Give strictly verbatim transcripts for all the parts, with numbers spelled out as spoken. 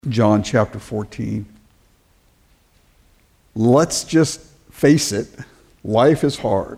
John chapter fourteen. Let's just face it, life is hard.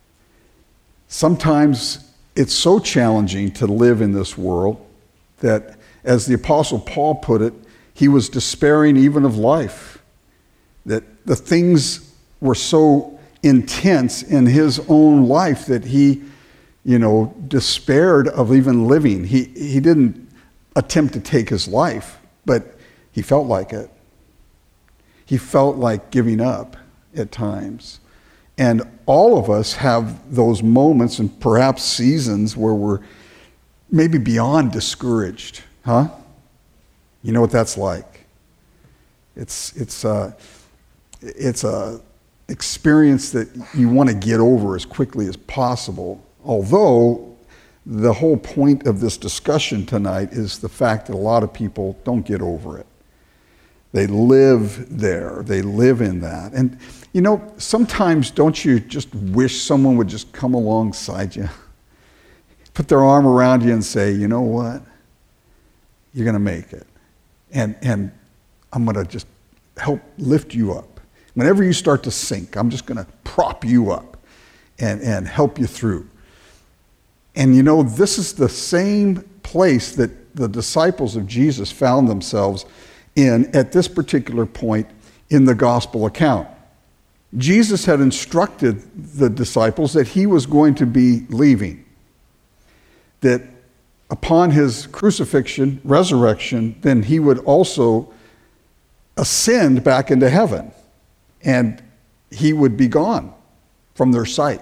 Sometimes it's so challenging to live in this world that, as the Apostle Paul put it, he was despairing even of life. That the things were so intense in his own life that he, you know, despaired of even living. He, he didn't attempt to take his life, but he felt like it. He felt like giving up at times. And all of us have those moments and perhaps seasons where we're maybe beyond discouraged, huh? You know what that's like. It's it's a, it's a experience that you want to get over as quickly as possible. Although the whole point of this discussion tonight is the fact that a lot of people don't get over it. They live there. They live in that. And, you know, sometimes don't you just wish someone would just come alongside you, put their arm around you and say, you know what? You're going to make it. And, and I'm going to just help lift you up. Whenever you start to sink, I'm just going to prop you up and, and help you through. And, you know, this is the same place that the disciples of Jesus found themselves in at this particular point in the gospel account. Jesus had instructed the disciples that he was going to be leaving, that upon his crucifixion, resurrection, then he would also ascend back into heaven, and he would be gone from their sight.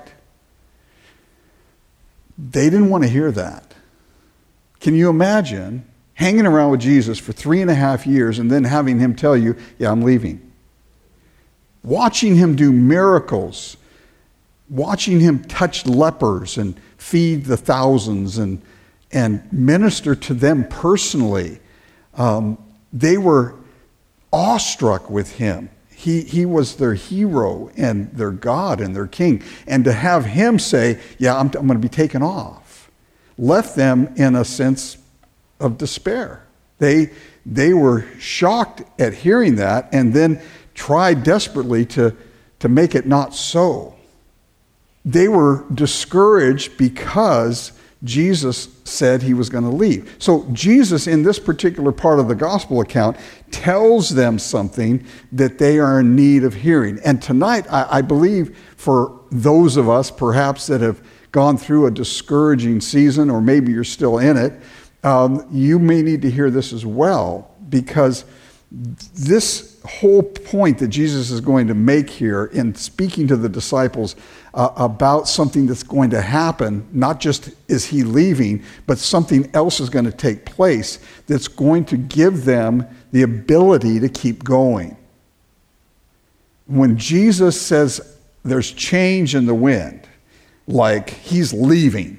They didn't want to hear that. Can you imagine hanging around with Jesus for three and a half years and then having him tell you, yeah, I'm leaving? Watching him do miracles, watching him touch lepers and feed the thousands and, and minister to them personally. Um, they were awestruck with him. He, he was their hero and their God and their king. And to have him say, yeah, I'm, I'm going to be taken off, left them in a sense of despair. They, they were shocked at hearing that and then tried desperately to, to make it not so. They were discouraged because Jesus said he was going to leave. So Jesus, in this particular part of the gospel account, tells them something that they are in need of hearing. And tonight, I, I believe for those of us perhaps that have gone through a discouraging season, or maybe you're still in it, Um, you may need to hear this as well, because this whole point that Jesus is going to make here in speaking to the disciples uh, about something that's going to happen, not just is he leaving, but something else is going to take place that's going to give them the ability to keep going. When Jesus says there's change in the wind, like he's leaving,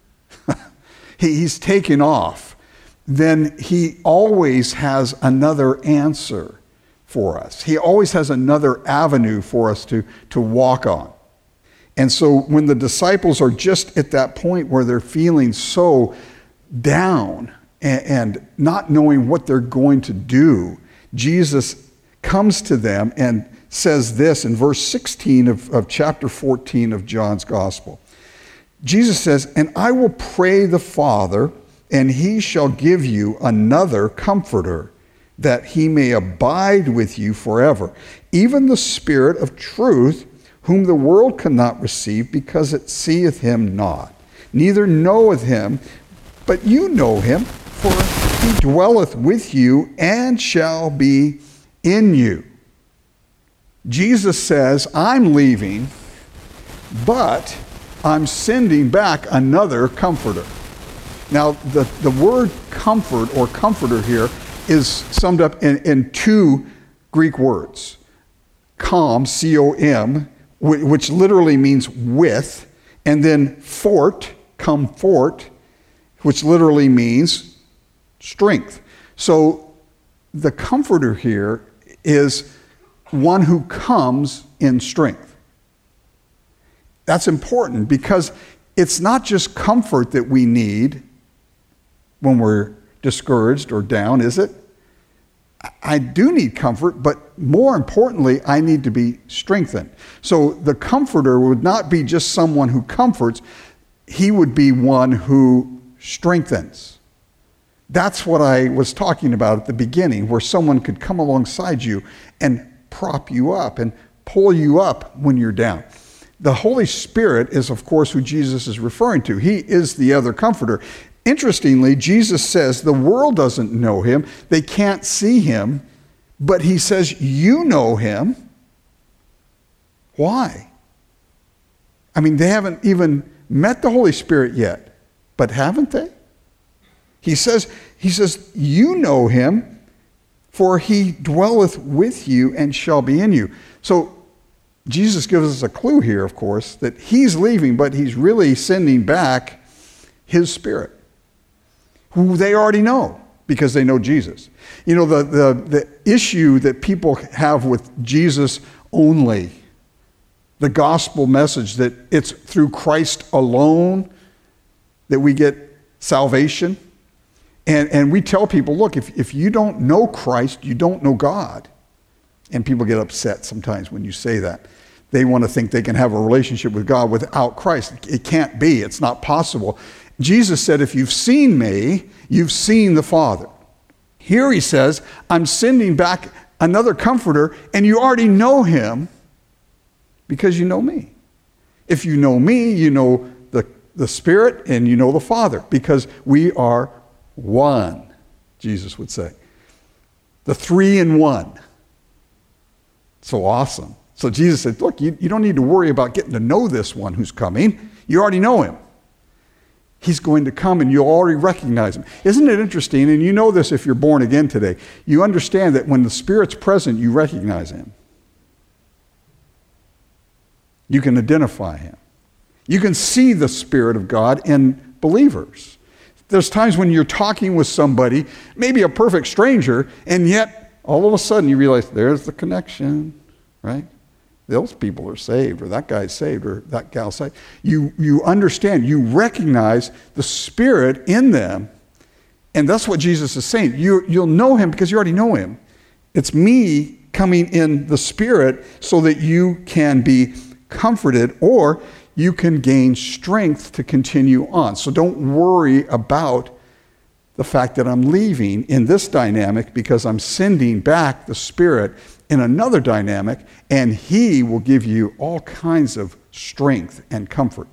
he's taking off, then he always has another answer for us. He always has another avenue for us to, to walk on. And so when the disciples are just at that point where they're feeling so down and, and not knowing what they're going to do, Jesus comes to them and says this in verse sixteen of, of chapter fourteen of John's Gospel. Jesus says, "And I will pray the Father, and he shall give you another comforter, that he may abide with you forever, even the Spirit of truth, whom the world cannot receive, because it seeth him not, neither knoweth him, but you know him, for he dwelleth with you and shall be in you." Jesus says, I'm leaving, but I'm sending back another comforter. Now, the, the word comfort or comforter here is summed up in, in two Greek words. Com, C O M, which literally means with, and then fort, comfort, which literally means strength. So the comforter here is one who comes in strength. That's important because it's not just comfort that we need when we're discouraged or down, is it? I do need comfort, but more importantly, I need to be strengthened. So the comforter would not be just someone who comforts. He would be one who strengthens. That's what I was talking about at the beginning, where someone could come alongside you and prop you up and pull you up when you're down. The Holy Spirit is, of course, who Jesus is referring to. He is the other comforter. Interestingly, Jesus says the world doesn't know him. They can't see him. But he says, you know him. Why? I mean, they haven't even met the Holy Spirit yet. But haven't they? He says, he says, you know him, for he dwelleth with you and shall be in you. So Jesus gives us a clue here, of course, that he's leaving, but he's really sending back his Spirit, who they already know because they know Jesus. You know, the, the, the issue that people have with Jesus only, the gospel message that it's through Christ alone that we get salvation. And, and we tell people, look, if, if you don't know Christ, you don't know God. And people get upset sometimes when you say that. They want to think they can have a relationship with God without Christ. It can't be. It's not possible. Jesus said, if you've seen me, you've seen the Father. Here he says, I'm sending back another comforter, and you already know him because you know me. If you know me, you know the, the Spirit, and you know the Father, because we are one, Jesus would say. The three in one. So awesome. So Jesus said, look, you, you don't need to worry about getting to know this one who's coming. You already know him. He's going to come and you'll already recognize him. Isn't it interesting? And you know this if you're born again today. You understand that when the Spirit's present, you recognize him. You can identify him. You can see the Spirit of God in believers. There's times when you're talking with somebody, maybe a perfect stranger, and yet all of a sudden you realize there's the connection, right? Those people are saved, or that guy's saved, or that gal's saved. You, you understand, you recognize the Spirit in them, and that's what Jesus is saying. You, you'll know him because you already know him. It's me coming in the Spirit so that you can be comforted, or you can gain strength to continue on. So don't worry about the fact that I'm leaving in this dynamic, because I'm sending back the Spirit in another dynamic, and he will give you all kinds of strength and comfort.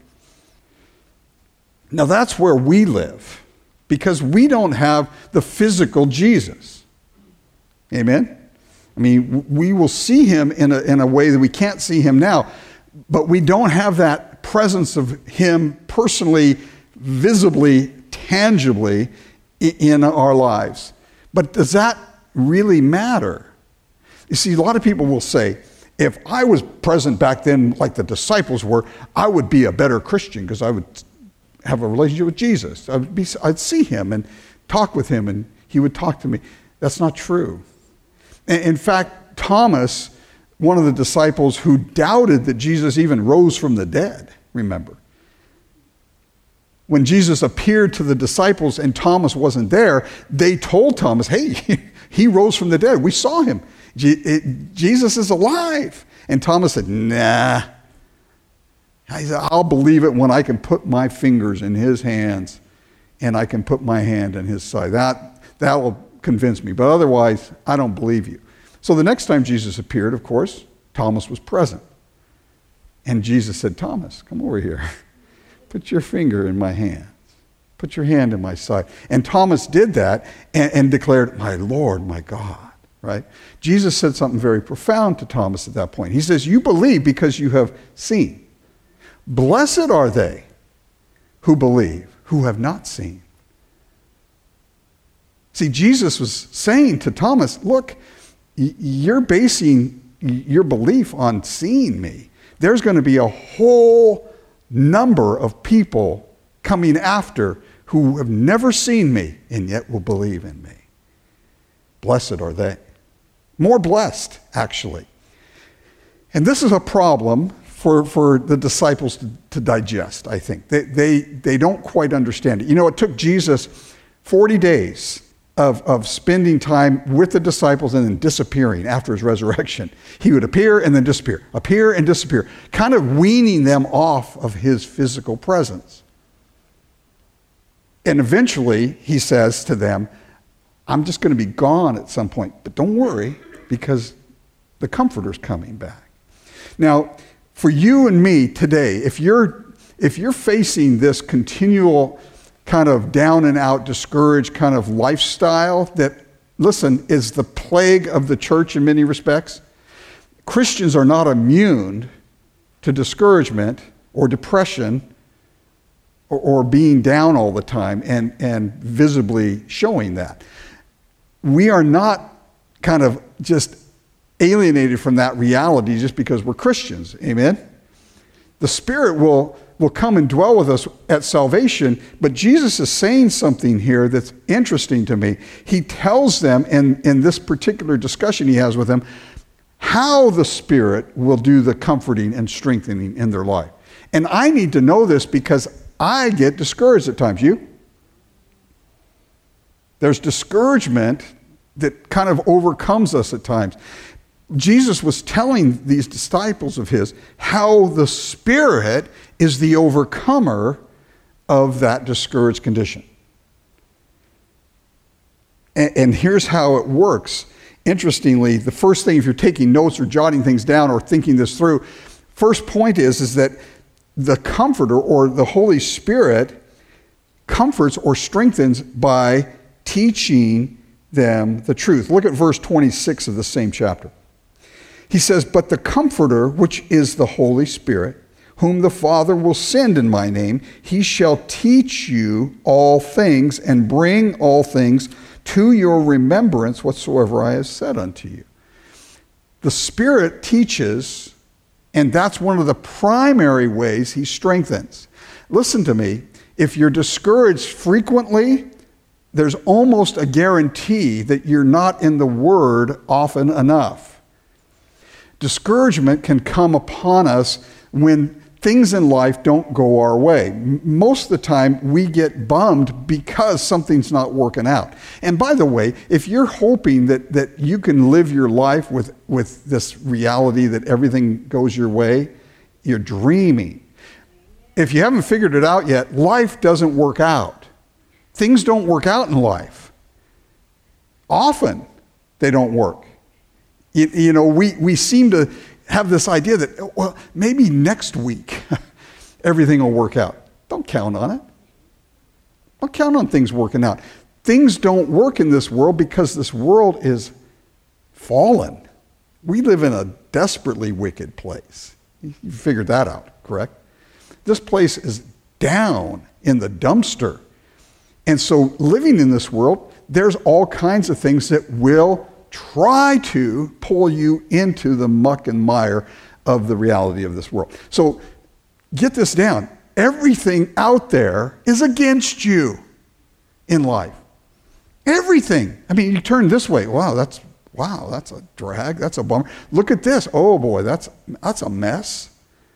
Now that's where we live, because we don't have the physical Jesus. Amen? I mean, we will see him in a, in a way that we can't see him now, but we don't have that presence of him personally, visibly, tangibly in our lives. But does that really matter? You see, a lot of people will say, if I was present back then like the disciples were, I would be a better Christian because I would have a relationship with Jesus. I'd, be, I'd see him and talk with him, and he would talk to me. That's not true. In fact, Thomas, one of the disciples who doubted that Jesus even rose from the dead, remember, when Jesus appeared to the disciples and Thomas wasn't there, they told Thomas, hey, he rose from the dead. We saw him. Jesus is alive. And Thomas said, nah. He said, I'll believe it when I can put my fingers in his hands and I can put my hand in his side. That, that will convince me. But otherwise, I don't believe you. So the next time Jesus appeared, of course, Thomas was present. And Jesus said, Thomas, come over here. Put your finger in my hands. Put your hand in my side. And Thomas did that and, and declared, my Lord, my God. Right? Jesus said something very profound to Thomas at that point. He says, you believe because you have seen. Blessed are they who believe, who have not seen. See, Jesus was saying to Thomas, look, you're basing your belief on seeing me. There's going to be a whole number of people coming after who have never seen me and yet will believe in me. Blessed are they. More blessed, actually. And this is a problem for, for the disciples to, to digest, I think. They, they, they don't quite understand it. You know, it took Jesus forty days of, of spending time with the disciples and then disappearing after his resurrection. He would appear and then disappear, appear and disappear, kind of weaning them off of his physical presence. And eventually he says to them, I'm just going to be gone at some point, but don't worry, because the Comforter's coming back. Now, for you and me today, if you're if you're facing this continual kind of down and out, discouraged kind of lifestyle that, listen, is the plague of the church in many respects, Christians are not immune to discouragement or depression or, or being down all the time and, and visibly showing that. We are not kind of just alienated from that reality just because we're Christians. Amen? The Spirit will, will come and dwell with us at salvation, but Jesus is saying something here that's interesting to me. He tells them in, in this particular discussion he has with them how the Spirit will do the comforting and strengthening in their life. And I need to know this because I get discouraged at times. You? There's discouragement that kind of overcomes us at times. Jesus was telling these disciples of his how the Spirit is the overcomer of that discouraged condition. And, and here's how it works. Interestingly, the first thing, if you're taking notes or jotting things down or thinking this through, first point is, is that the Comforter or the Holy Spirit comforts or strengthens by teaching them the truth. Look at verse twenty-six of the same chapter. He says, but the Comforter, which is the Holy Spirit, whom the Father will send in my name, he shall teach you all things and bring all things to your remembrance whatsoever I have said unto you. The Spirit teaches, and that's one of the primary ways he strengthens. Listen to me, if you're discouraged frequently, there's almost a guarantee that you're not in the Word often enough. Discouragement can come upon us when things in life don't go our way. Most of the time, we get bummed because something's not working out. And by the way, if you're hoping that, that you can live your life with, with this reality that everything goes your way, you're dreaming. If you haven't figured it out yet, life doesn't work out. Things don't work out in life. Often, they don't work. You, you know, we, we seem to have this idea that, well, maybe next week everything will work out. Don't count on it. Don't count on things working out. Things don't work in this world because this world is fallen. We live in a desperately wicked place. You figured that out, correct? This place is down in the dumpster. And so living in this world, there's all kinds of things that will try to pull you into the muck and mire of the reality of this world. So get this down. Everything out there is against you in life. Everything. I mean, you turn this way. Wow, that's wow, that's a drag. That's a bummer. Look at this. Oh boy, that's that's a mess.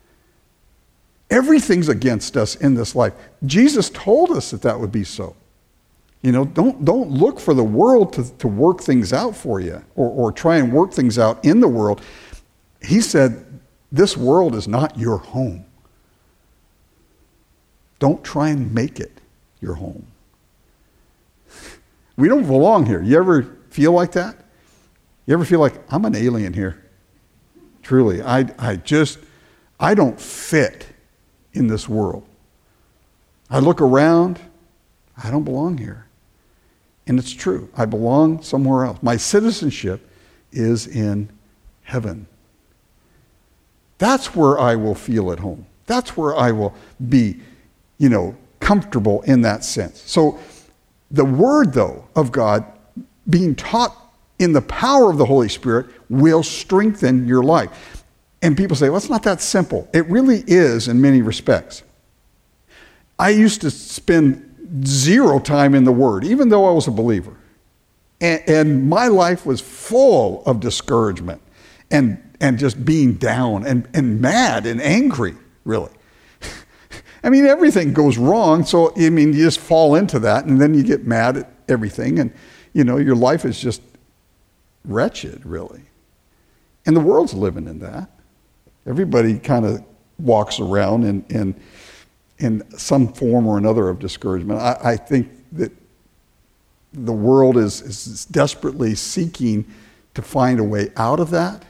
Everything's against us in this life. Jesus told us that that would be so. You know, don't don't look for the world to, to work things out for you or, or try and work things out in the world. He said, this world is not your home. Don't try and make it your home. We don't belong here. You ever feel like that? You ever feel like, I'm an alien here? Truly, I, I just, I don't fit in this world. I look around, I don't belong here. And it's true. I belong somewhere else. My citizenship is in heaven. That's where I will feel at home. That's where I will be, you know, comfortable in that sense. So the word, though, of God being taught in the power of the Holy Spirit will strengthen your life. And people say, well, it's not that simple. It really is in many respects. I used to spend zero time in the Word, even though I was a believer. And, and my life was full of discouragement and, and just being down and, and mad and angry, really. I mean, everything goes wrong, so I mean, you just fall into that, and then you get mad at everything, and you know, your life is just wretched, really. And the world's living in that. Everybody kind of walks around in, in, in some form or another of discouragement. I, I think that the world is, is desperately seeking to find a way out of that,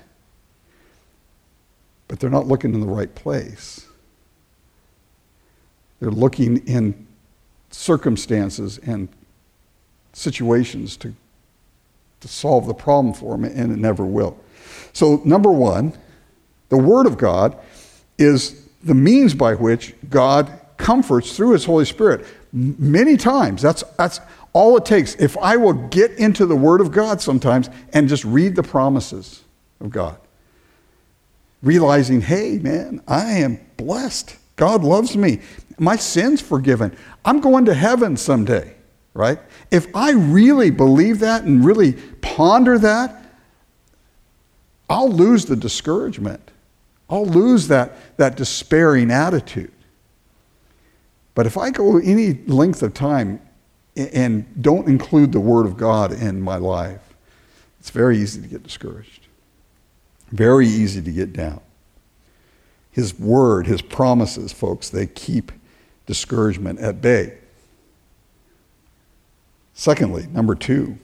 but they're not looking in the right place. They're looking in circumstances and situations to, to solve the problem for them, and it never will. So, number one, the Word of God is the means by which God comforts through His Holy Spirit. M- many times, that's, that's all it takes. If I will get into the Word of God sometimes and just read the promises of God, realizing, hey, man, I am blessed. God loves me. My sin's forgiven. I'm going to heaven someday, right? If I really believe that and really ponder that, I'll lose the discouragement. I'll lose that, that despairing attitude. But if I go any length of time and don't include the Word of God in my life, it's very easy to get discouraged. Very easy to get down. His Word, His promises, folks, they keep discouragement at bay. Secondly, number two,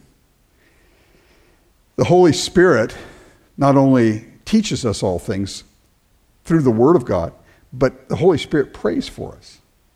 the Holy Spirit not only teaches us all things through the Word of God, but the Holy Spirit prays for us.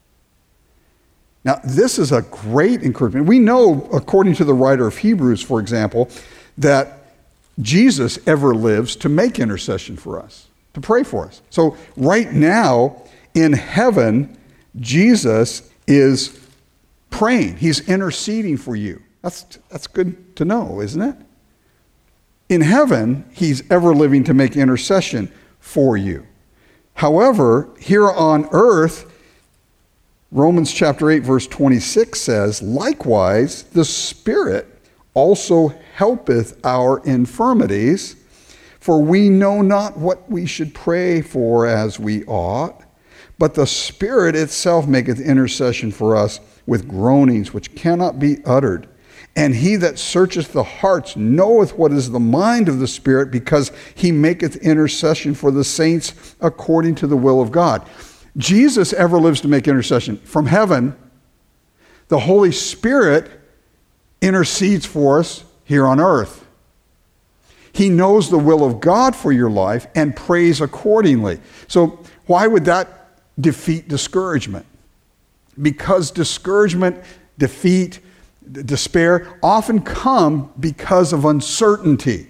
Now, this is a great encouragement. We know, according to the writer of Hebrews, for example, that Jesus ever lives to make intercession for us, to pray for us. So right now, in heaven, Jesus is praying. He's interceding for you. That's, that's good to know, isn't it? In heaven, He's ever living to make intercession for you. However, here on earth, Romans chapter eight, verse twenty-six says, likewise, the Spirit also helpeth our infirmities, for we know not what we should pray for as we ought, but the Spirit itself maketh intercession for us with groanings which cannot be uttered. And He that searcheth the hearts knoweth what is the mind of the Spirit, because He maketh intercession for the saints according to the will of God. Jesus ever lives to make intercession. From heaven, the Holy Spirit intercedes for us here on earth. He knows the will of God for your life and prays accordingly. So why would that defeat discouragement? Because discouragement, defeat, despair often come because of uncertainty.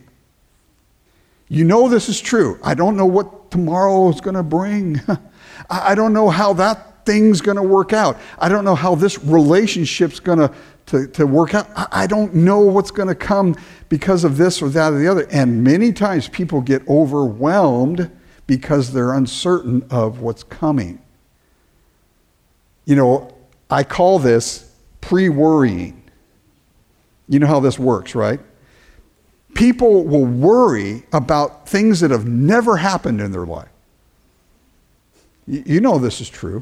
You know this is true. I don't know what tomorrow is going to bring. I don't know how that thing's going to work out. I don't know how this relationship's going to, to, to work out. I, I don't know what's going to come because of this or that or the other. And many times people get overwhelmed because they're uncertain of what's coming. You know, I call this pre-worrying. You know how this works, right? People will worry about things that have never happened in their life. You know this is true.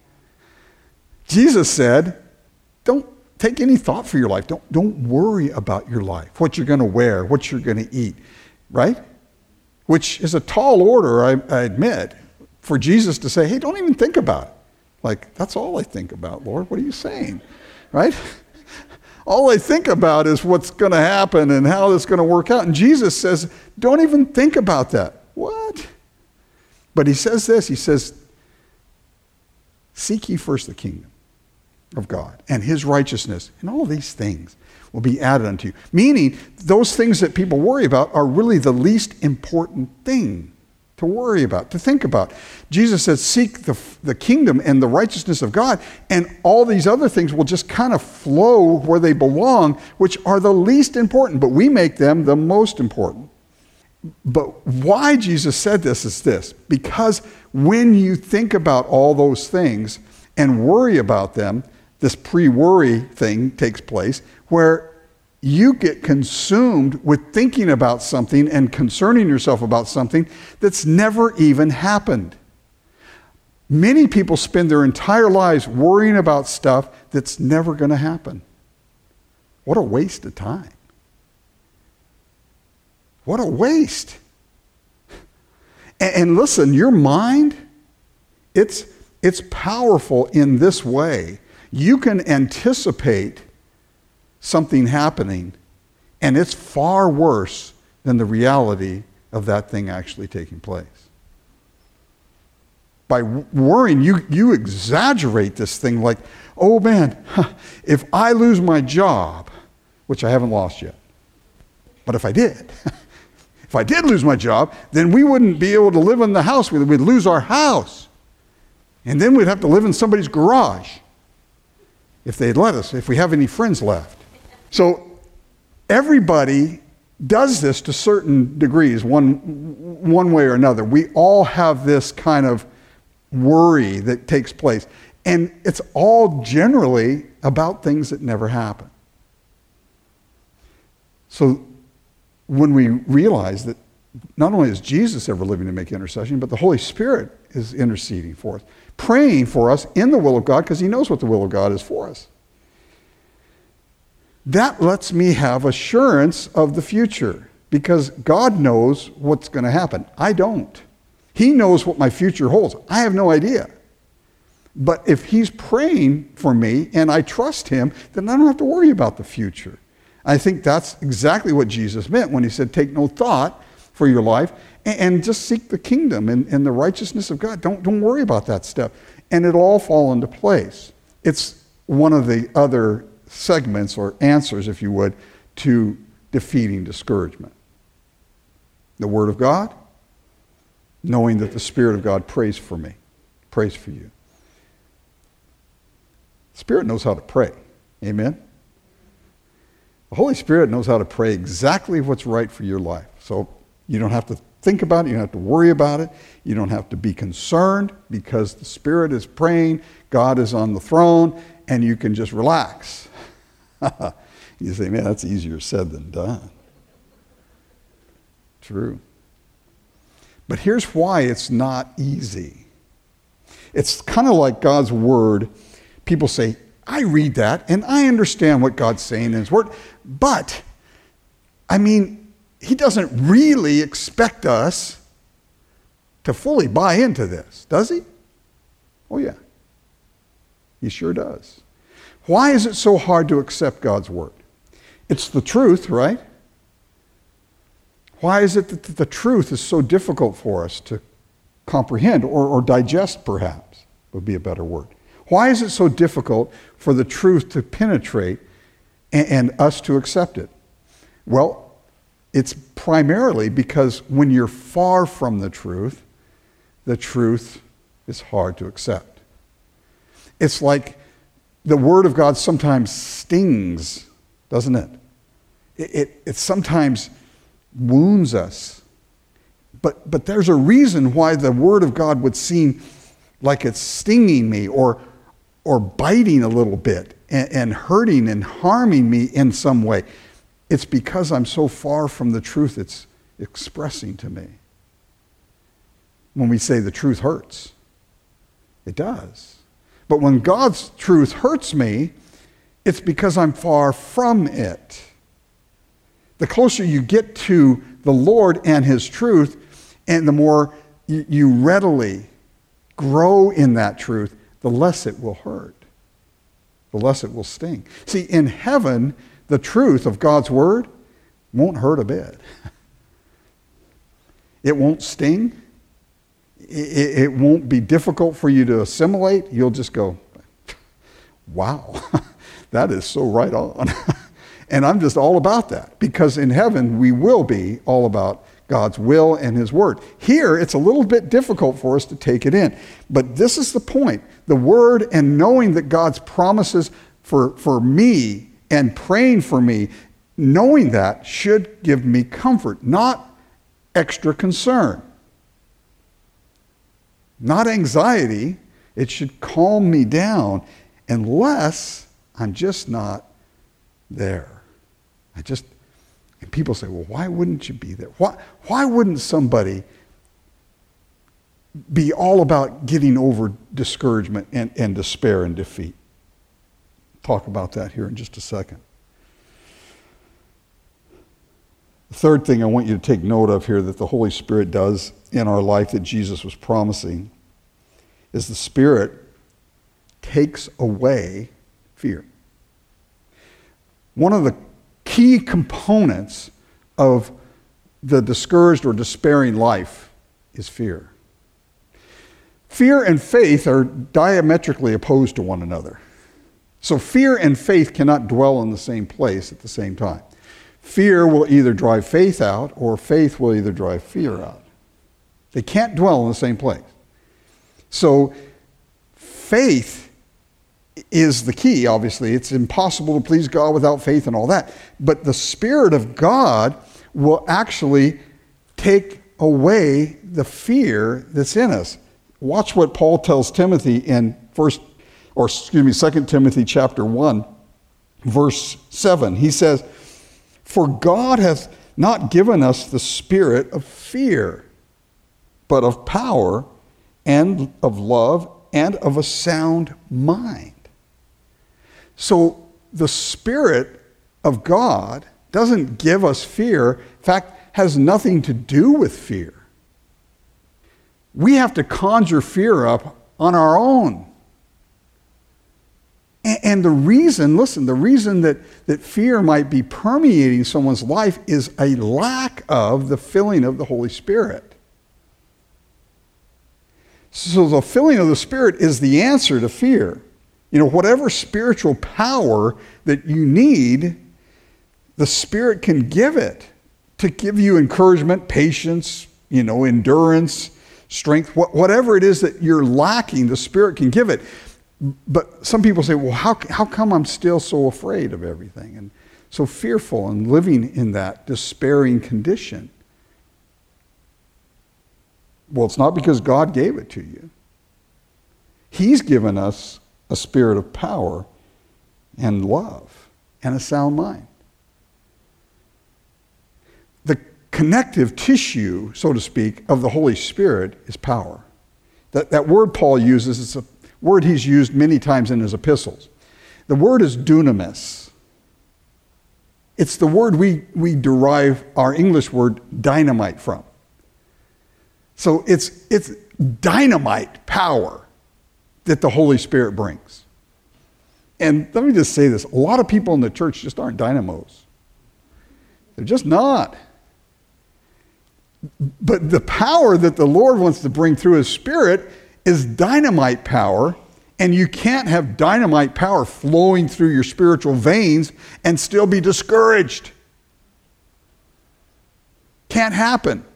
Jesus said, don't take any thought for your life. Don't, don't worry about your life, what you're going to wear, what you're going to eat, right? Which is a tall order, I, I admit, for Jesus to say, hey, don't even think about it. Like, that's all I think about, Lord. What are you saying, right? All I think about is what's going to happen and how it's going to work out. And Jesus says, don't even think about that. What? But He says this, He says, seek ye first the kingdom of God and His righteousness, and all these things will be added unto you. Meaning, those things that people worry about are really the least important thing to worry about, to think about. Jesus says, seek the, the kingdom and the righteousness of God, and all these other things will just kind of flow where they belong, which are the least important, but we make them the most important. But why Jesus said this is this, because when you think about all those things and worry about them, this pre-worry thing takes place where you get consumed with thinking about something and concerning yourself about something that's never even happened. Many people spend their entire lives worrying about stuff that's never going to happen. What a waste of time. What a waste. And, and listen, your mind, it's, it's powerful in this way. You can anticipate something happening, and it's far worse than the reality of that thing actually taking place. By worrying, you, you exaggerate this thing like, oh man, if I lose my job, which I haven't lost yet, but if I did, if I did lose my job, then we wouldn't be able to live in the house. We'd lose our house. And then we'd have to live in somebody's garage if they'd let us, if we have any friends left. So everybody does this to certain degrees, one, one way or another. We all have this kind of worry that takes place. And it's all generally about things that never happen. So when we realize that not only is Jesus ever living to make intercession, but the Holy Spirit is interceding for us, praying for us in the will of God, because he knows what the will of God is for us. That lets me have assurance of the future, because God knows what's going to happen. I don't. He knows what my future holds. I have no idea. But if he's praying for me and I trust him, then I don't have to worry about the future. I think that's exactly what Jesus meant when he said, take no thought for your life and, and just seek the kingdom and, and the righteousness of God. Don't, don't worry about that stuff. And it'll all fall into place. It's one of the other segments or answers, if you would, to defeating discouragement. The Word of God, knowing that the Spirit of God prays for me, prays for you. The Spirit knows how to pray. Amen? The Holy Spirit knows how to pray exactly what's right for your life. So you don't have to think about it. You don't have to worry about it. You don't have to be concerned, because the Spirit is praying. God is on the throne, and you can just relax. You say, man, that's easier said than done. True. But here's why it's not easy. It's kind of like God's Word. People say, I read that and I understand what God's saying in his Word, but, I mean, he doesn't really expect us to fully buy into this, does he? Oh yeah, he sure does. Why is it so hard to accept God's Word? It's the truth, right? Why is it that the truth is so difficult for us to comprehend or, or digest, perhaps, would be a better word? Why is it so difficult for the truth to penetrate and, and us to accept it? Well, it's primarily because when you're far from the truth, the truth is hard to accept. It's like the Word of God sometimes stings, doesn't it? It, it, it sometimes wounds us. But, but there's a reason why the Word of God would seem like it's stinging me or, or biting a little bit and, and hurting and harming me in some way. It's because I'm so far from the truth it's expressing to me. When we say the truth hurts, it does. But when God's truth hurts me, it's because I'm far from it. The closer you get to the Lord and his truth, and the more you, you readily grow in that truth, the less it will hurt, the less it will sting. See, in heaven, the truth of God's Word won't hurt a bit. It won't sting. It, it won't be difficult for you to assimilate. You'll just go, wow, that is so right on. And I'm just all about that, because in heaven we will be all about God's will and his Word. Here, it's a little bit difficult for us to take it in. But this is the point. The Word and knowing that God's promises for, for me and praying for me, knowing that should give me comfort, not extra concern. Not anxiety. It should calm me down, unless I'm just not there. I just, and people say, well, why wouldn't you be there? Why, why wouldn't somebody be all about getting over discouragement and, and despair and defeat? Talk about that here in just a second. The third thing I want you to take note of here that the Holy Spirit does in our life that Jesus was promising is the Spirit takes away fear. One of the key components of the discouraged or despairing life is fear. Fear and faith are diametrically opposed to one another. So fear and faith cannot dwell in the same place at the same time. Fear will either drive faith out, or faith will either drive fear out. They can't dwell in the same place. So faith is the key, obviously. It's impossible to please God without faith and all that. But the Spirit of God will actually take away the fear that's in us. Watch what Paul tells Timothy in first, or excuse me, Second Timothy chapter one, verse seven. He says, "For God hath not given us the spirit of fear, but of power and of love and of a sound mind." So the Spirit of God doesn't give us fear. In fact, has nothing to do with fear. We have to conjure fear up on our own. And the reason, listen, the reason that, that fear might be permeating someone's life is a lack of the filling of the Holy Spirit. So the filling of the Spirit is the answer to fear. You know, whatever spiritual power that you need, the Spirit can give it to give you encouragement, patience, you know, endurance, strength, whatever it is that you're lacking, the Spirit can give it. But some people say, well, how, how come I'm still so afraid of everything and so fearful and living in that despairing condition? Well, it's not because God gave it to you. He's given us a spirit of power and love and a sound mind. The connective tissue, so to speak, of the Holy Spirit is power. That, that word Paul uses is a word he's used many times in his epistles. The word is dunamis. It's the word we, we derive our English word dynamite from. So it's, it's dynamite power that the Holy Spirit brings. And let me just say this. A lot of people in the church just aren't dynamos. They're just not. But the power that the Lord wants to bring through His Spirit is dynamite power, and you can't have dynamite power flowing through your spiritual veins and still be discouraged. Can't happen.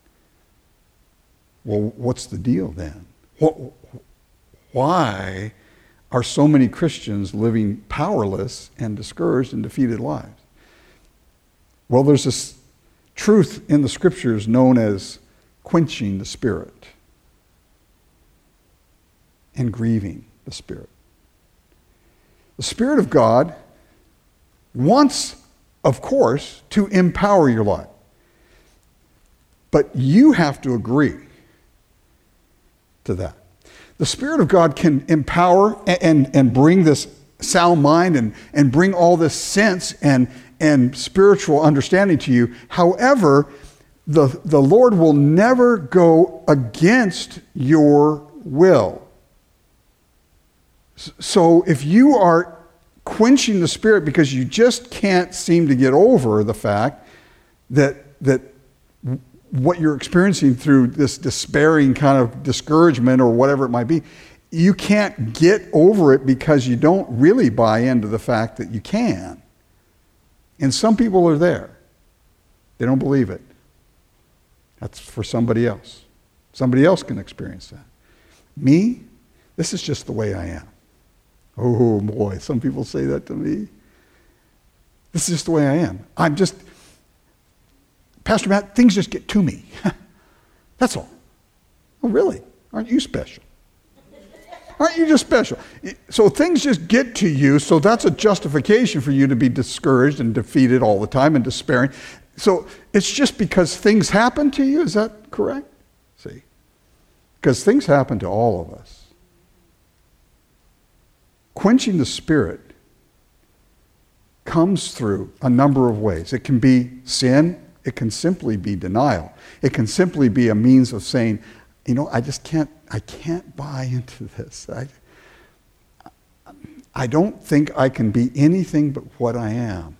Well, what's the deal then? Why are so many Christians living powerless and discouraged and defeated lives? Well, there's this truth in the Scriptures known as quenching the Spirit and grieving the Spirit. The Spirit of God wants, of course, to empower your life. But you have to agree to that. The Spirit of God can empower and, and, and bring this sound mind and, and bring all this sense and, and spiritual understanding to you. However, the, the Lord will never go against your will. So if you are quenching the Spirit because you just can't seem to get over the fact that that what you're experiencing through this despairing kind of discouragement or whatever it might be, you can't get over it because you don't really buy into the fact that you can. And some people are there. They don't believe it. That's for somebody else. Somebody else can experience that. Me, this is just the way I am. Oh boy, some people say that to me. This is just the way I am. I'm just, Pastor Matt, things just get to me. That's all. Oh really? Aren't you special? Aren't you just special? So things just get to you, so that's a justification for you to be discouraged and defeated all the time and despairing. So it's just because things happen to you, is that correct? See? Because things happen to all of us. Quenching the Spirit comes through a number of ways. It can be sin, It can simply be denial. It can simply be a means of saying, you know, I just can't, I can't buy into this. I, I don't think I can be anything but what I am.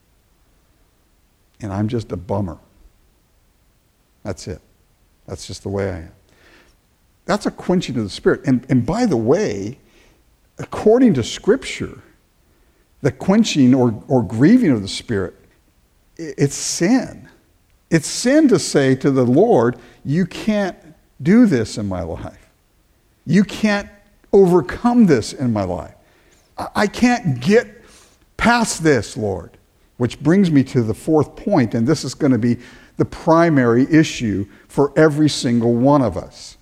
And I'm just a bummer. That's it. That's just the way I am. That's a quenching of the Spirit. And, and by the way, according to Scripture, the quenching or, or grieving of the Spirit, it's sin. It's sin to say to the Lord, you can't do this in my life. You can't overcome this in my life. I can't get past this, Lord. Which brings me to the fourth point, and this is going to be the primary issue for every single one of us.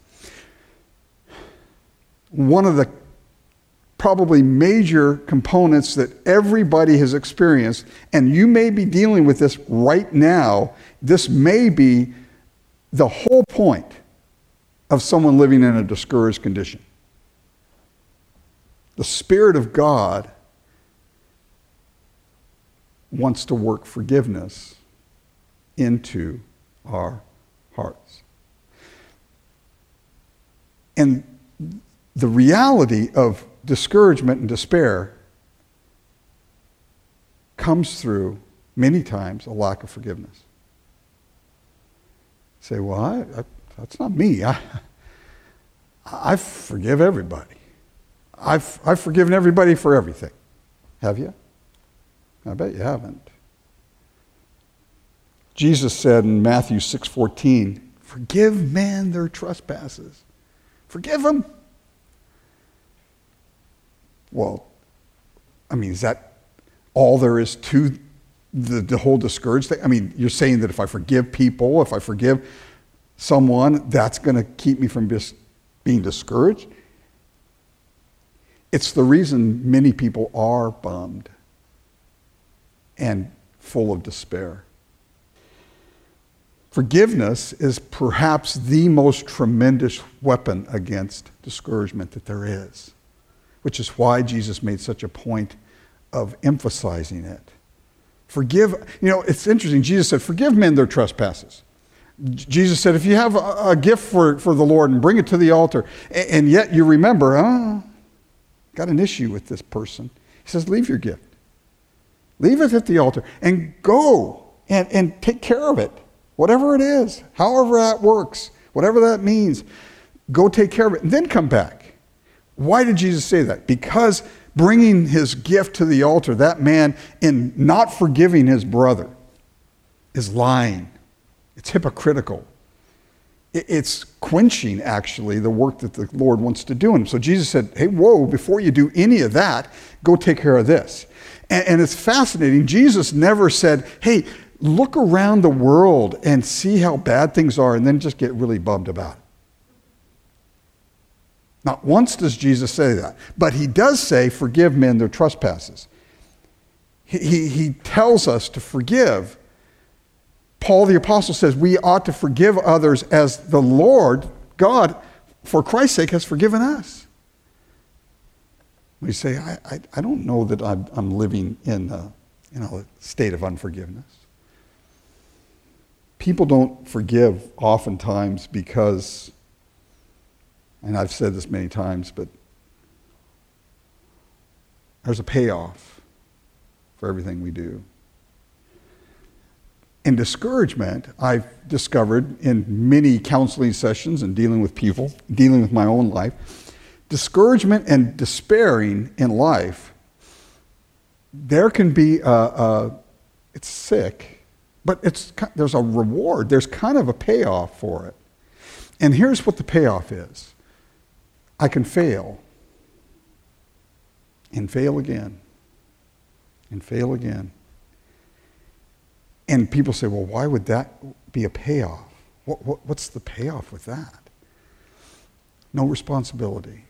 One of the probably major components that everybody has experienced, and you may be dealing with this right now, this may be the whole point of someone living in a discouraged condition. The Spirit of God wants to work forgiveness into our hearts. And the reality of discouragement and despair comes through, many times, a lack of forgiveness. You say, well, I, I, that's not me. I, I forgive everybody. I've, I've forgiven everybody for everything. Have you? I bet you haven't. Jesus said in Matthew six fourteen, forgive men their trespasses. Forgive them. Well, I mean, is that all there is to the, the whole discouraged thing? I mean, you're saying that if I forgive people, if I forgive someone, that's going to keep me from bis- being discouraged? It's the reason many people are bummed and full of despair. Forgiveness is perhaps the most tremendous weapon against discouragement that there is, which is why Jesus made such a point of emphasizing it. Forgive, you know, it's interesting. Jesus said, forgive men their trespasses. Jesus said, if you have a, a gift for, for the Lord and bring it to the altar, and, and yet you remember, oh, got an issue with this person. He says, leave your gift. Leave it at the altar and go and, and take care of it. Whatever it is, however that works, whatever that means, go take care of it and then come back. Why did Jesus say that? Because bringing his gift to the altar, that man in not forgiving his brother is lying. It's hypocritical. It's quenching, actually, the work that the Lord wants to do in him. So Jesus said, hey, whoa, before you do any of that, go take care of this. And, and it's fascinating. Jesus never said, hey, look around the world and see how bad things are and then just get really bummed about it. Not once does Jesus say that. But he does say, forgive men their trespasses. He, he, he tells us to forgive. Paul the Apostle says we ought to forgive others as the Lord, God, for Christ's sake, has forgiven us. We say, I, I, I don't know that I'm, I'm living in a, in a state of unforgiveness. People don't forgive oftentimes because, and I've said this many times, but there's a payoff for everything we do. In discouragement, I've discovered in many counseling sessions and dealing with people, dealing with my own life, discouragement and despairing in life, there can be a, a it's sick, but it's there's a reward. There's kind of a payoff for it. And here's what the payoff is. I can fail and fail again and fail again. And people say, well, why would that be a payoff? What, what, what's the payoff with that? No responsibility.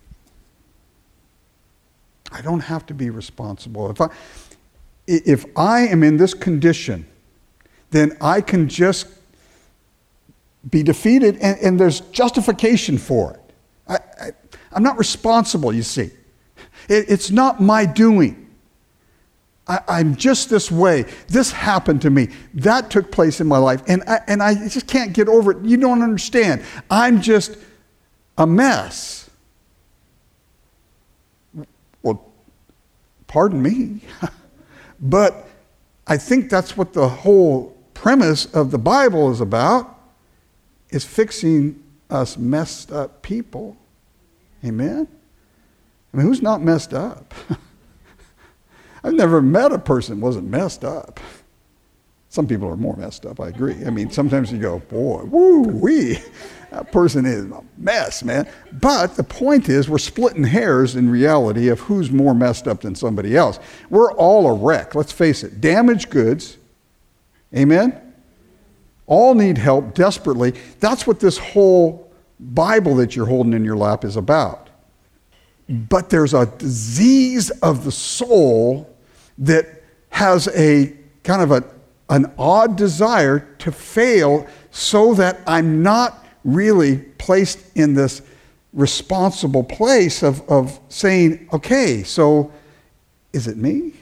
I don't have to be responsible. If I, if I am in this condition, then I can just be defeated, and, and there's justification for it. I, I, I'm not responsible, you see. It, it's not my doing. I, I'm just this way. This happened to me. That took place in my life. And I, and I just can't get over it. You don't understand. I'm just a mess. Well, pardon me. But I think that's what the whole premise of the Bible is about, is fixing us messed up people. Amen? I mean, who's not messed up? I've never met a person who wasn't messed up. Some people are more messed up, I agree. I mean, sometimes you go, boy, woo-wee, that person is a mess, man. But the point is, we're splitting hairs in reality of who's more messed up than somebody else. We're all a wreck, let's face it. Damaged goods, amen? All need help desperately. That's what this whole Bible that you're holding in your lap is about. But there's a disease of the soul that has a kind of a, an odd desire to fail so that I'm not really placed in this responsible place of, of saying, okay, so is it me?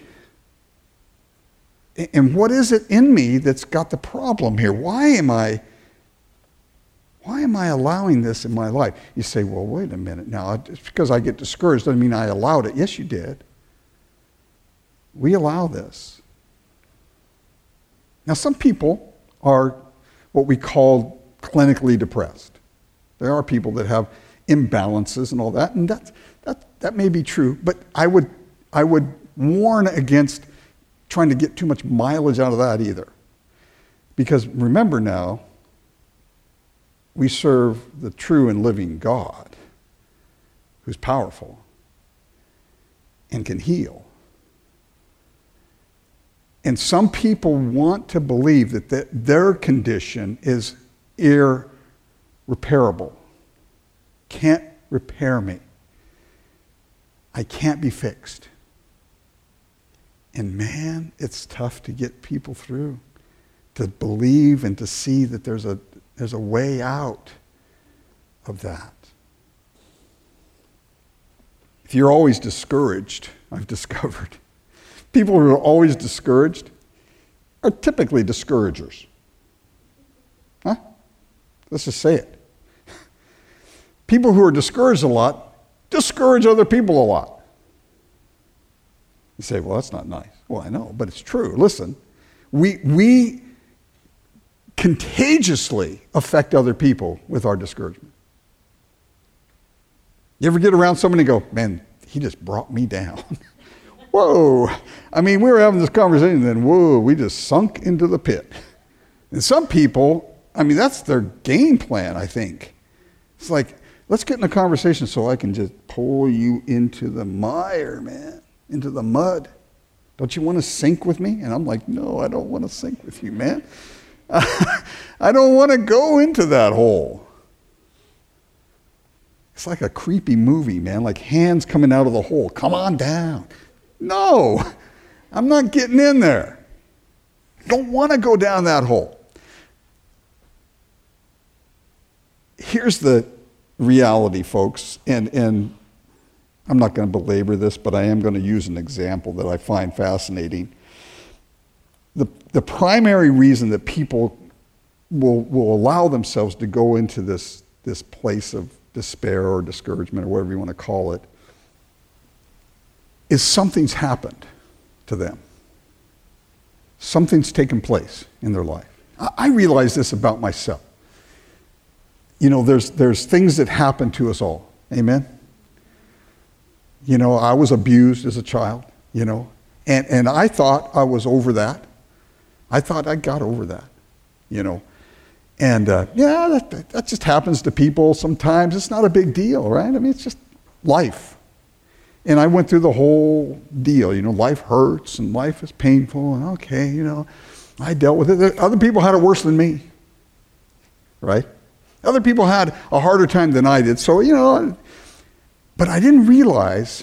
And what is it in me that's got the problem here? Why am I Why am I allowing this in my life? You say, well, wait a minute now. It's because I get discouraged doesn't mean I allowed it. Yes, you did. We allow this. Now, some people are what we call clinically depressed. There are people that have imbalances and all that, and that, that, that may be true, but I would, I would warn against trying to get too much mileage out of that either. Because remember now, we serve the true and living God who's powerful and can heal. And some people want to believe that the, their condition is irreparable. Can't repair me. I can't be fixed. And man, it's tough to get people through, to believe and to see that there's a There's a way out of that. If you're always discouraged, I've discovered, people who are always discouraged are typically discouragers. Huh? Let's just say it. People who are discouraged a lot discourage other people a lot. You say, well, that's not nice. Well, I know, but it's true. Listen, we we contagiously affect other people with our discouragement. You ever get around somebody and go, man, he just brought me down. Whoa. I mean, we were having this conversation and then, whoa, we just sunk into the pit. And some people, I mean, that's their game plan, I think. It's like, let's get in a conversation so I can just pull you into the mire, man, into the mud. Don't you want to sink with me? And I'm like, no, I don't want to sink with you, man. I don't want to go into that hole. It's like a creepy movie, man, like hands coming out of the hole. Come on down. No, I'm not getting in there. Don't want to go down that hole. Here's the reality, folks, and, and I'm not going to belabor this, but I am going to use an example that I find fascinating. The, the primary reason that people will, will allow themselves to go into this, this place of despair or discouragement or whatever you want to call it is something's happened to them. Something's taken place in their life. I, I realize this about myself. You know, there's, there's things that happen to us all. Amen? You know, I was abused as a child, you know, and, and I thought I was over that. I thought I got over that, you know. And uh, yeah, that, that just happens to people sometimes. It's not a big deal, right? I mean, it's just life. And I went through the whole deal, you know, life hurts and life is painful. And okay, you know, I dealt with it. Other people had it worse than me, right? Other people had a harder time than I did. So, you know, but I didn't realize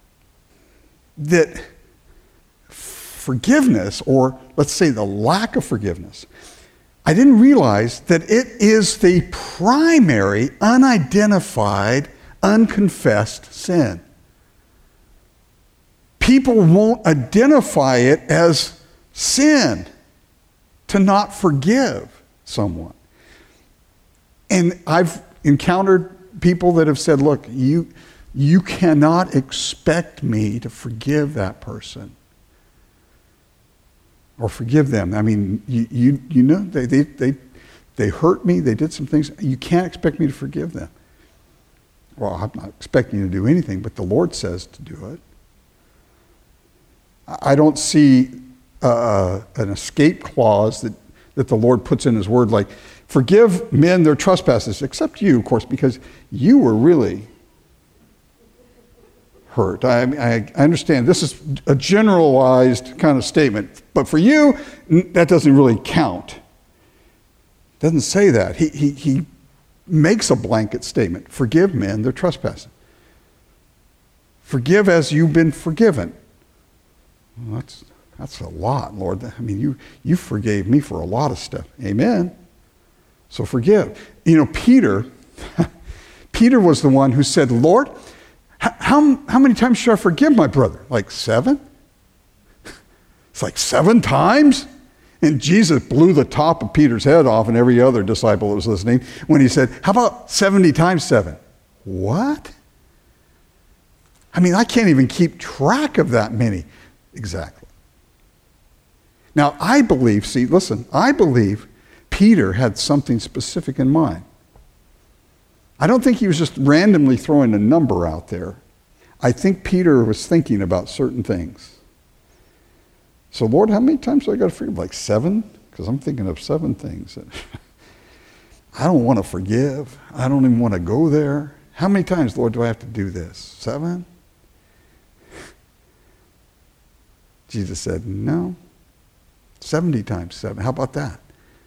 that forgiveness, or let's say the lack of forgiveness, I didn't realize that it is the primary unidentified, unconfessed sin. people won't identify it as sin to not forgive someone. And I've encountered people that have said, look, you, you cannot expect me to forgive that person. Or forgive them. I mean, you you, you know, they, they, they, they hurt me, they did some things. You can't expect me to forgive them. Well, I'm not expecting you to do anything, but the Lord says to do it. I don't see uh, an escape clause that, that the Lord puts in his word like, forgive men their trespasses, except you, of course, because you were really hurt. I, I, I understand this is a generalized kind of statement, but for you, that doesn't really count. Doesn't say that. He, he, he makes a blanket statement. Forgive men their trespasses. Forgive as you've been forgiven. Well, that's, that's a lot, Lord. I mean, you, you forgave me for a lot of stuff. Amen. So forgive. You know, Peter, Peter was the one who said, Lord, how, how many times should I forgive my brother? Like seven? It's like seven times? And Jesus blew the top of Peter's head off and every other disciple that was listening when he said, how about seventy times seven? What? I mean, I can't even keep track of that many. Exactly. Now, I believe, see, listen, I believe Peter had something specific in mind. I don't think he was just randomly throwing a number out there. I think Peter was thinking about certain things. So, Lord, how many times do I got to forgive? Like seven? Because I'm thinking of seven things that I don't want to forgive. I don't even want to go there. How many times, Lord, do I have to do this? Seven? Jesus said, no. seventy times seven. How about that?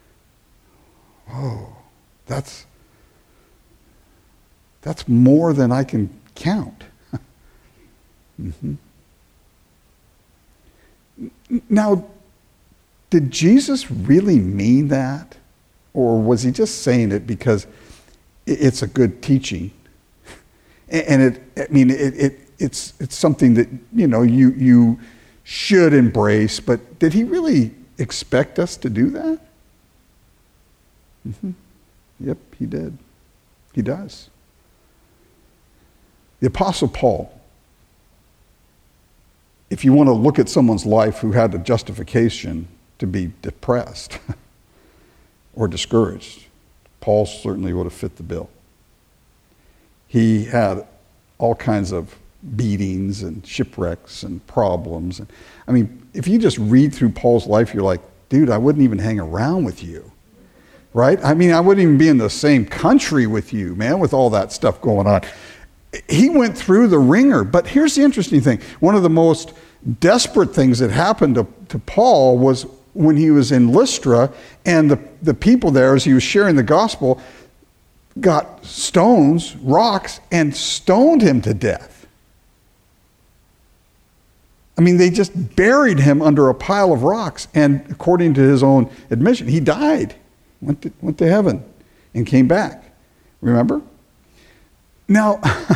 Oh, that's... That's more than I can count. mm-hmm. Now, did Jesus really mean that? Or was he just saying it because it's a good teaching? And it, I mean, it, it, it's, it's something that, you know, you, you should embrace, but did he really expect us to do that? Mm-hmm. Yep, he did. He does. The Apostle Paul, if you want to look at someone's life who had a justification to be depressed or discouraged, Paul certainly would have fit the bill. He had all kinds of beatings and shipwrecks and problems. And I mean, if you just read through Paul's life, you're like, dude, I wouldn't even hang around with you. Right? I mean, I wouldn't even be in the same country with you, man, with all that stuff going on. He went through the ringer. But here's the interesting thing. One of the most desperate things that happened to, to Paul was when he was in Lystra, and the, the people there, as he was sharing the gospel, got stones, rocks, and stoned him to death. I mean, they just buried him under a pile of rocks, and according to his own admission, he died, went to, went to heaven, and came back. Remember? Now,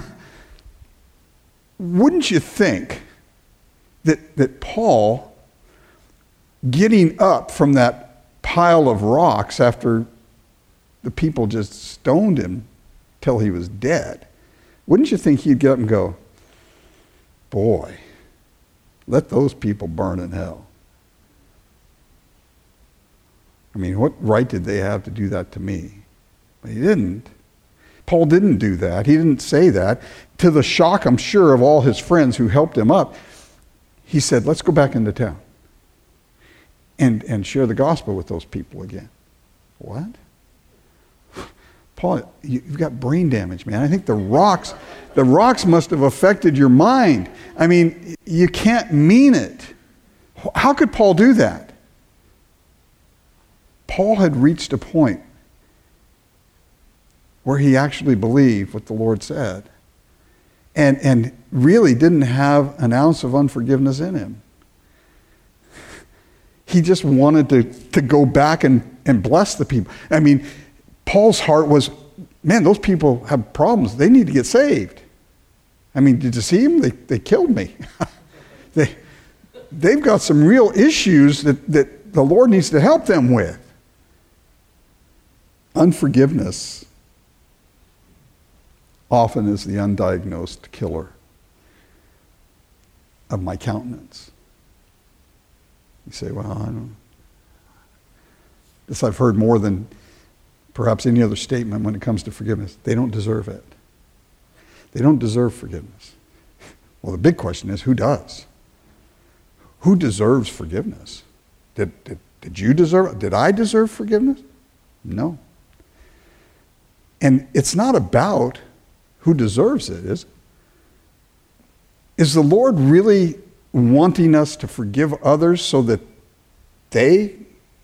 wouldn't you think that, that Paul, getting up from that pile of rocks after the people just stoned him till he was dead, wouldn't you think he'd get up and go, boy, let those people burn in hell? I mean, what right did they have to do that to me? But he didn't. Paul didn't do that. He didn't say that. To the shock, I'm sure, of all his friends who helped him up, he said, let's go back into town and, and share the gospel with those people again. What? Paul, you've got brain damage, man. I think the rocks, the rocks must have affected your mind. I mean, you can't mean it. How could Paul do that? Paul had reached a point where he actually believed what the Lord said, and, and really didn't have an ounce of unforgiveness in him. He just wanted to, to go back and, and bless the people. I mean, Paul's heart was, man, those people have problems. They need to get saved. I mean, did you see them? They, they killed me. They, they've got some real issues that, that the Lord needs to help them with. Unforgiveness often is the undiagnosed killer of my countenance. You say, well, I don't. This I've heard more than perhaps any other statement when it comes to forgiveness. They don't deserve it. They don't deserve forgiveness. Well, the big question is, who does? Who deserves forgiveness? Did, did, did you deserve it? Did I deserve forgiveness? No. And it's not about who deserves it, is it? Is the Lord really wanting us to forgive others so that they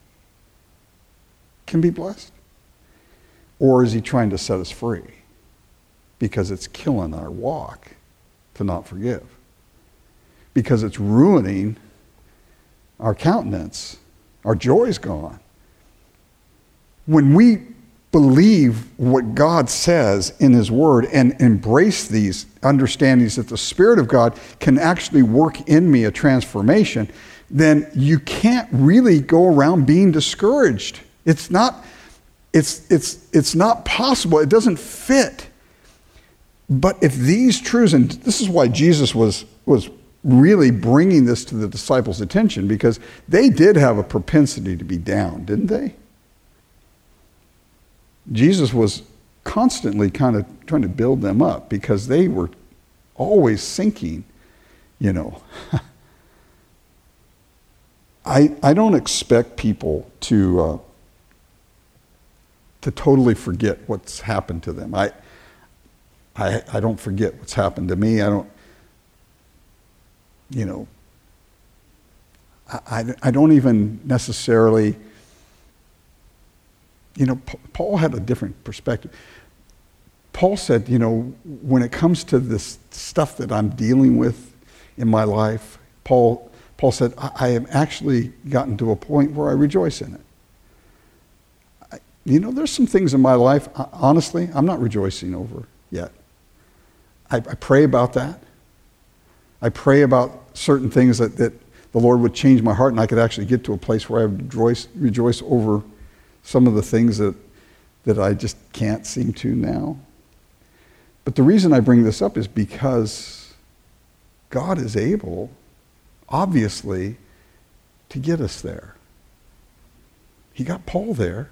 can be blessed? Or is he trying to set us free? Because it's killing our walk to not forgive. Because it's ruining our countenance. Our joy's gone. When we believe what God says in his word and embrace these understandings that the Spirit of God can actually work in me a transformation, then you can't really go around being discouraged. It's not, it's, it's, it's not possible. It doesn't fit. But if these truths, and this is why Jesus was, was really bringing this to the disciples' attention, because they did have a propensity to be down, didn't they? Jesus was constantly kind of trying to build them up because they were always sinking, you know. I, I don't expect people to uh, to totally forget what's happened to them. I, I I don't forget what's happened to me. I don't, you know, I, I, I don't even necessarily, you know, Paul had a different perspective. Paul said, you know, when it comes to this stuff that I'm dealing with in my life, Paul Paul said, I, I have actually gotten to a point where I rejoice in it. I, you know, there's some things in my life, honestly, I'm not rejoicing over yet. I, I pray about that. I pray about certain things that, that the Lord would change my heart and I could actually get to a place where I would rejoice, rejoice over some of the things that, that I just can't seem to now. But the reason I bring this up is because God is able, obviously, to get us there. He got Paul there.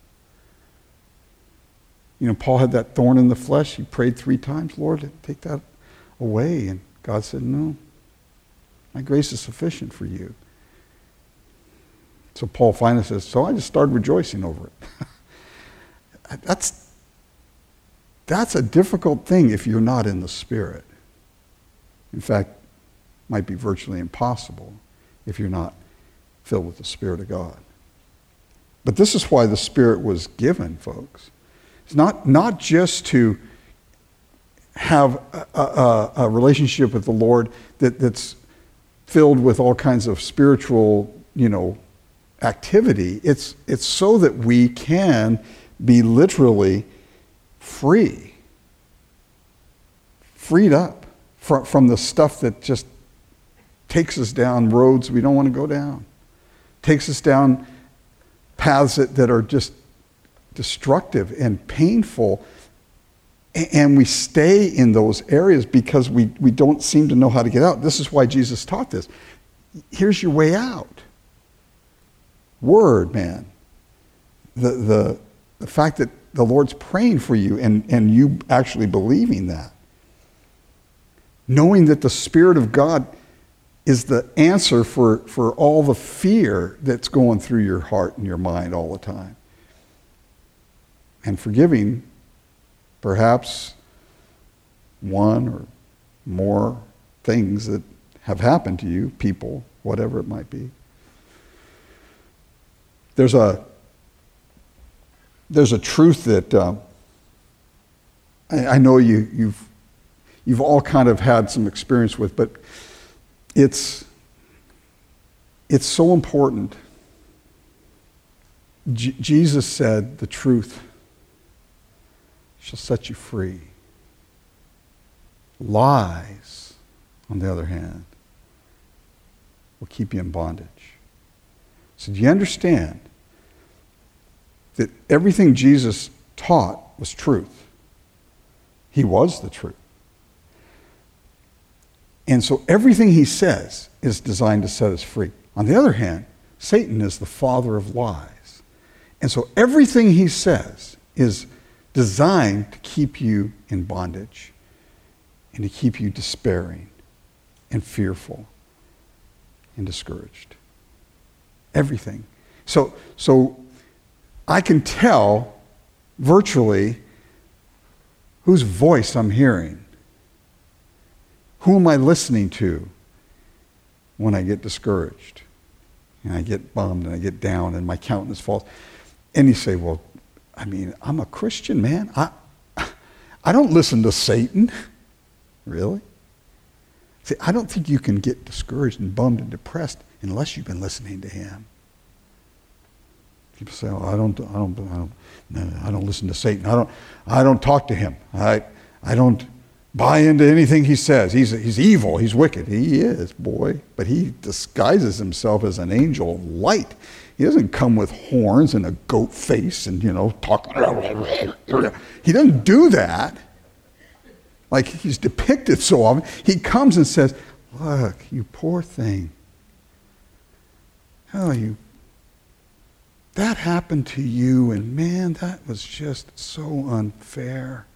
You know, Paul had that thorn in the flesh. He prayed three times, Lord, take that away. And God said, no, my grace is sufficient for you. So Paul finally says, so I just started rejoicing over it. That's, that's a difficult thing if you're not in the Spirit. In fact, might be virtually impossible if you're not filled with the Spirit of God. But this is why the Spirit was given, folks. It's not, not just to have a, a, a relationship with the Lord that, that's filled with all kinds of spiritual, you know, activity. It's, it's so that we can be literally free, freed up from, from the stuff that just takes us down roads we don't want to go down, takes us down paths that, that are just destructive and painful, and we stay in those areas because we, we don't seem to know how to get out. This is why Jesus taught this. Here's your way out. Word, man. The, the, the fact that the Lord's praying for you and, and you actually believing that. Knowing that the Spirit of God is the answer for, for all the fear that's going through your heart and your mind all the time. And forgiving perhaps one or more things that have happened to you, people, whatever it might be. There's a there's a truth that uh, I, I know you you've you've all kind of had some experience with, but it's it's so important. J- Jesus said, "The truth shall set you free." Lies, on the other hand, will keep you in bondage. So do you understand that everything Jesus taught was truth? He was the truth. And so everything he says is designed to set us free. On the other hand, Satan is the father of lies. And so everything he says is designed to keep you in bondage and to keep you despairing and fearful and discouraged. Everything. So, so I can tell virtually whose voice I'm hearing. Who am I listening to when I get discouraged and I get bummed and I get down and my countenance falls? And you say, well, I mean, I'm a Christian, man. I, I don't listen to Satan. Really? See, I don't think you can get discouraged and bummed and depressed unless you've been listening to him. People say, "Oh, I don't, I don't, I don't, no, I don't listen to Satan. I don't, I don't talk to him. I, I don't buy into anything he says. He's, he's evil. He's wicked. He is, boy. But he disguises himself as an angel of light. He doesn't come with horns and a goat face and, you know, talk. He doesn't do that. Like he's depicted so often. He comes and says, look, you poor thing. Oh, you, that happened to you, and man, that was just so unfair.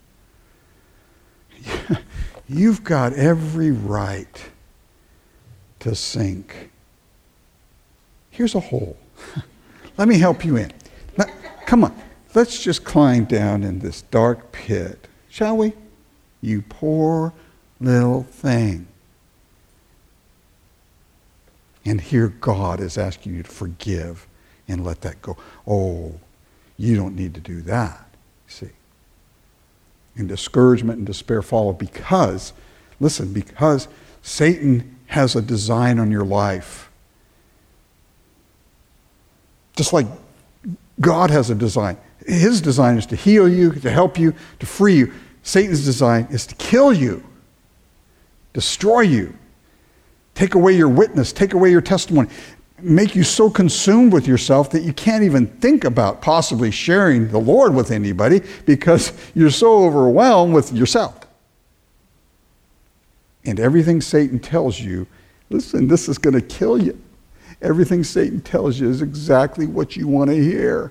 You've got every right to sink. Here's a hole. Let me help you in. Now, come on. Let's just climb down in this dark pit, shall we? You poor little thing. And here God is asking you to forgive and let that go. Oh, you don't need to do that, see. And discouragement and despair follow because, listen, because Satan has a design on your life. Just like God has a design. His design is to heal you, to help you, to free you. Satan's design is to kill you, destroy you, take away your witness, take away your testimony, make you so consumed with yourself that you can't even think about possibly sharing the Lord with anybody because you're so overwhelmed with yourself. And everything Satan tells you, listen, this is going to kill you. Everything Satan tells you is exactly what you want to hear.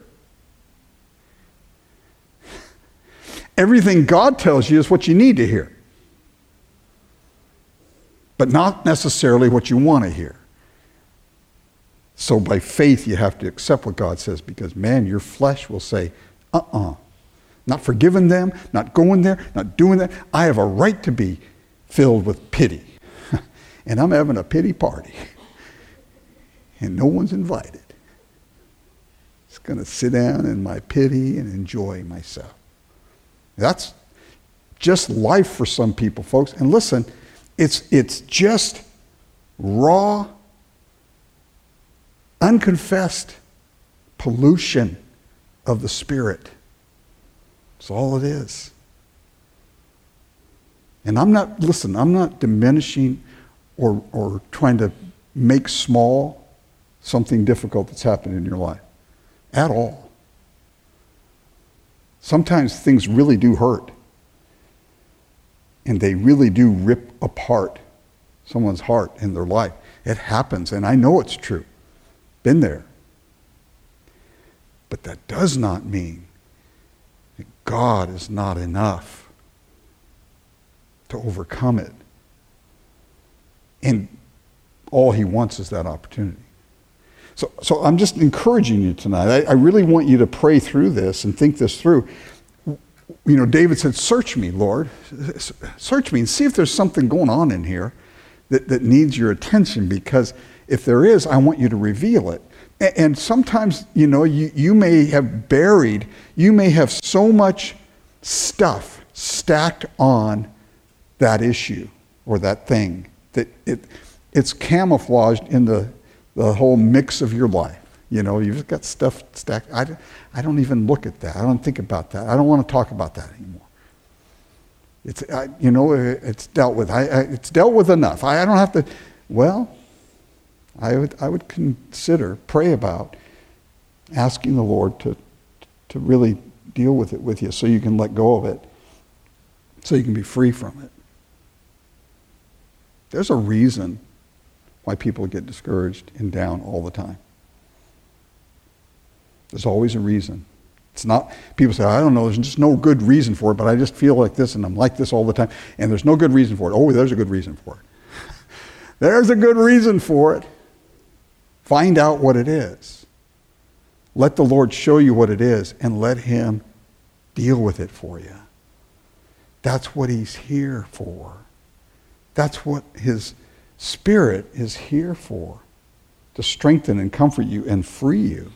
Everything God tells you is what you need to hear, but not necessarily what you want to hear. So by faith, you have to accept what God says because, man, your flesh will say, uh-uh, not forgiving them, not going there, not doing that. I have a right to be filled with pity. And I'm having a pity party. And no one's invited. Just going to sit down in my pity and enjoy myself. That's just life for some people, folks. And listen, it's it's just raw, unconfessed pollution of the Spirit. That's all it is. And I'm not, listen, I'm not diminishing or or trying to make small something difficult that's happened in your life at all. Sometimes things really do hurt. And they really do rip apart someone's heart and their life. It happens, and I know it's true. Been there. But that does not mean that God is not enough to overcome it. And all he wants is that opportunity. So, so I'm just encouraging you tonight. I, I really want you to pray through this and think this through. You know, David said, search me, Lord. Search me and see if there's something going on in here that, that needs your attention, because if there is, I want you to reveal it. And, and sometimes, you know, you, you may have buried, you may have so much stuff stacked on that issue or that thing that it it's camouflaged in the the whole mix of your life. You know, you've just got stuff stacked. I, I don't even look at that. I don't think about that. I don't want to talk about that anymore. It's, I, you know, it's dealt with. I, I, it's dealt with enough. I, I don't have to, well, I would, I would consider, pray about asking the Lord to, to really deal with it with you so you can let go of it, so you can be free from it. There's a reason why people get discouraged and down all the time. There's always a reason. It's not, people say, I don't know, there's just no good reason for it, but I just feel like this and I'm like this all the time, and there's no good reason for it. Oh, there's a good reason for it. There's a good reason for it. Find out what it is. Let the Lord show you what it is and let him deal with it for you. That's what he's here for. That's what his Spirit is here for, to strengthen and comfort you and free you.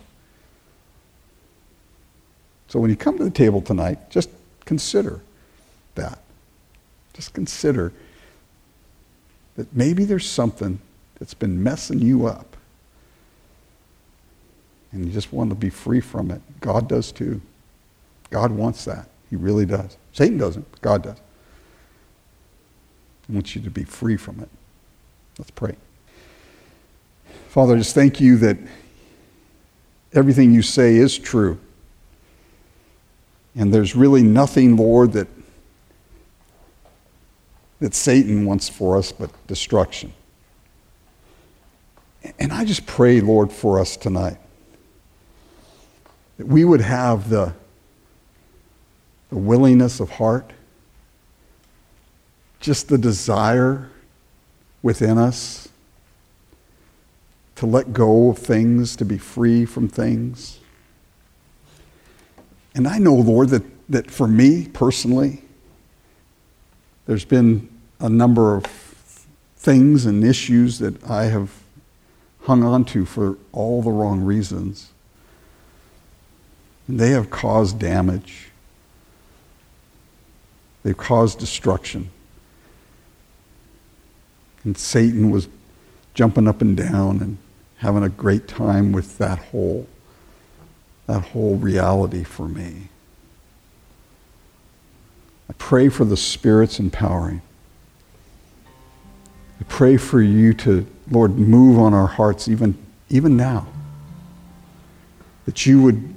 So when you come to the table tonight, just consider that. Just consider that maybe there's something that's been messing you up. And you just want to be free from it. God does too. God wants that. He really does. Satan doesn't. God does. He wants you to be free from it. Let's pray. Father, I just thank you that everything you say is true. And there's really nothing, Lord, that, that Satan wants for us but destruction. And I just pray, Lord, for us tonight, that we would have the, the willingness of heart, just the desire within us to let go of things, to be free from things. And I know, Lord, that, that for me personally, there's been a number of things and issues that I have hung on to for all the wrong reasons. And they have caused damage. They've caused destruction. And Satan was jumping up and down and having a great time with that whole that whole reality for me. I pray for the Spirit's empowering. I pray for you to, Lord, move on our hearts even, even now. That you would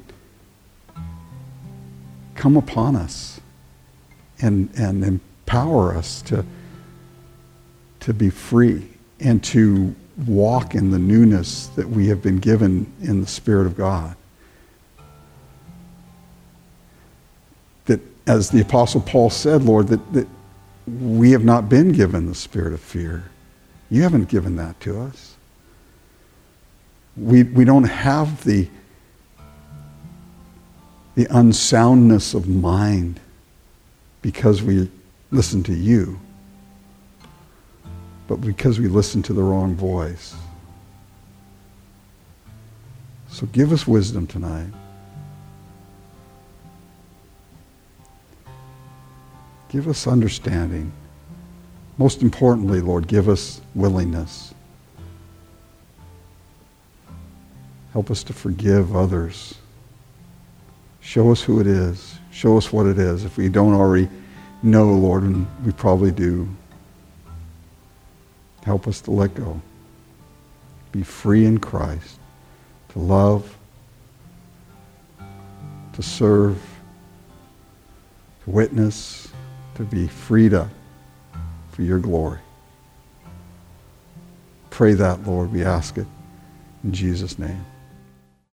come upon us and, and empower us to, to be free and to walk in the newness that we have been given in the Spirit of God. That, as the Apostle Paul said, Lord, that, that we have not been given the spirit of fear. You haven't given that to us. We, we don't have the, the unsoundness of mind because we listen to you, but because we listen to the wrong voice. So give us wisdom tonight. Give us understanding. Most importantly, Lord, give us willingness. Help us to forgive others. Show us who it is. Show us what it is. If we don't already know, Lord, and we probably do, help us to let go. Be free in Christ. To love. To serve. To witness. To be freed up for your glory. Pray that, Lord. We ask it in Jesus' name.